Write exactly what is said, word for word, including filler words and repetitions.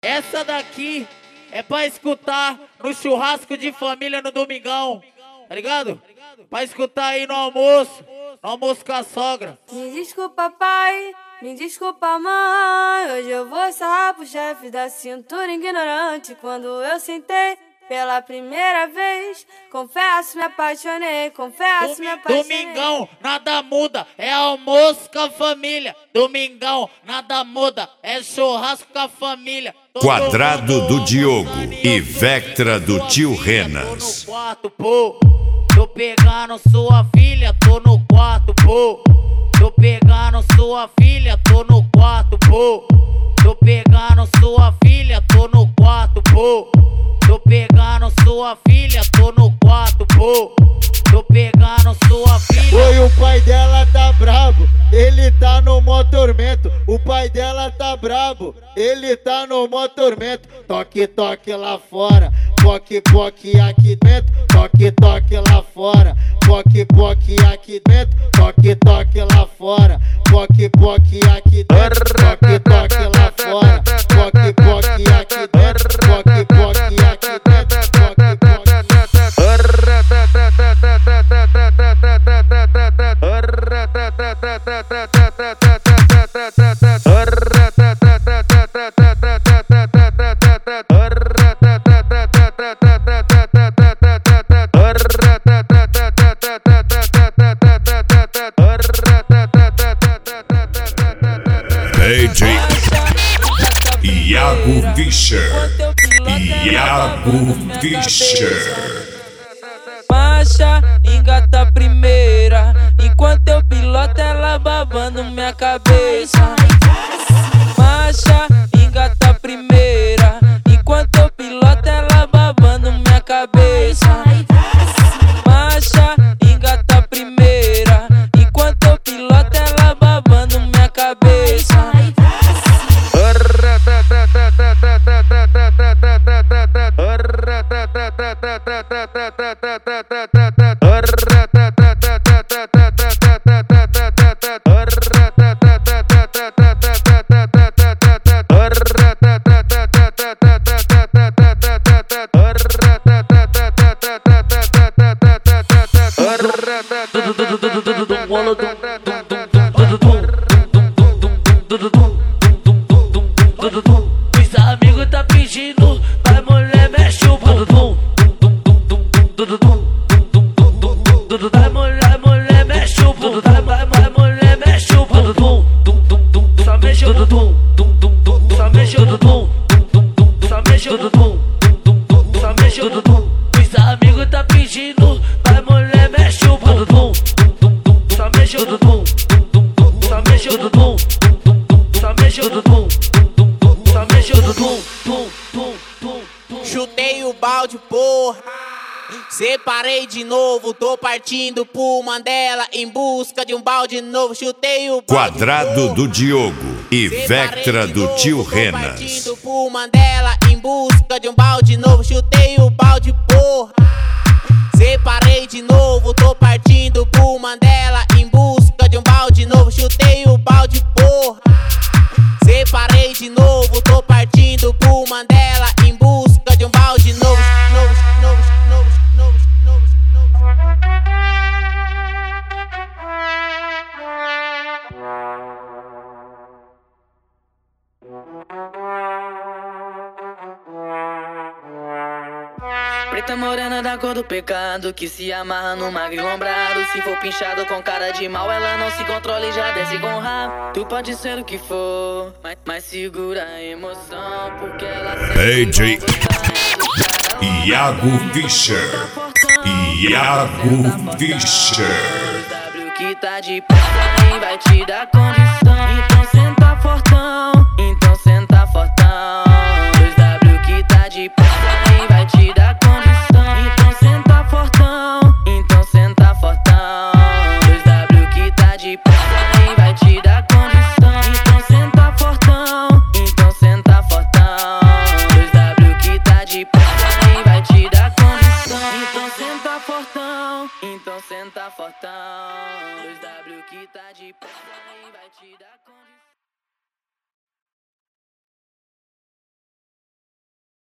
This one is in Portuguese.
Essa daqui é pra escutar no churrasco de família no domingão, tá ligado? Pra escutar aí no almoço, no almoço com a sogra. Me desculpa, pai, me desculpa, mãe. Hoje eu vou sarrar pro chefe da cintura ignorante. Quando eu sentei pela primeira vez, confesso, me apaixonei, confesso, me apaixonei. Domingão, nada muda, é almoço com a família. Domingão, nada muda, é churrasco com a família. Todo Quadrado do Diogo e Vectra do tio Renas. Tô no quarto, pô. Tô pegando sua filha, tô no quarto, pô. Tô pegando sua filha, tô no quarto, pô. Tô pegando sua filha, tô no quarto, pô. Tô pegando sua filha, tô no quarto, pô. Tô pegando sua filha. Oi, o pai dela tá brabo, ele tá no mó tormento. O pai dela tá brabo, ele tá no mó tormento. Toque, toque lá fora, poque, poque aqui dentro. Toque, toque lá fora, poque, poque aqui dentro. Toque, toque lá fora, poque, poque aqui dentro. Toque, toque lá fora, poque, poque aqui dentro. Poque, poque aqui dentro. Poque, poque. D J Iago Fischer. Iago Fischer. Marcha, engata a primeira, enquanto eu piloto ela babando minha cabeça. Marcha, engata a primeira, enquanto eu piloto ela babando minha cabeça. Marcha, engata a primeira, enquanto eu piloto ela babando minha cabeça. Os amigos tá pedindo, vai mulher mexe o bumbum. Vai mulher, mulher mexe o bumbum. Vai, vai, vai mulher mexe o bumbum. Só mexe o bumbum. Só mexe o bumbum. Só mexe o bumbum. Só mexe o bumbum. Os amigos tá pedindo, vai mulher mexe o bumbum. Só mexe o bumbum. Só mexe o bumbum. Só mexe o bumbum. Só mexe o bumbum. Chutei o balde, porra. Separei de novo, tô partindo pro Mandela em busca de um balde novo. Chutei o balde, Quadrado porra. do Diogo e Vectra do tio Renas. Tô partindo pro Mandela em busca de um balde novo. Chutei o balde, porra. Separei de novo, tô partindo pro Mandela em busca de um balde novo. Chutei o balde, porra. Separei de novo, tô partindo pro Mandela em busca de um balde novo. Novo, novo, novo, novo, novo, Preta morena da cor do pecado, que se amarra no magro lombrado. Se for pinchado com cara de mal, ela não se controla e já desce com rabo. Tu pode ser o que for, mas, mas segura a emoção, porque ela D J sempre Iago Fischer. Iago Fischer. W que tá de pressa e vai te dar condição. Então senta fortão, então senta fortão. dois W que tá de pressa e vai te dar condição. Então senta fortão, então senta fortão. dois W que tá de pressa e vai te dar condição. Então senta fortão, então senta fortão. dois W que tá de pressa e vai te dar condição. Então senta fortão, então senta fortão. dois W que tá de pressa e vai te dar condição.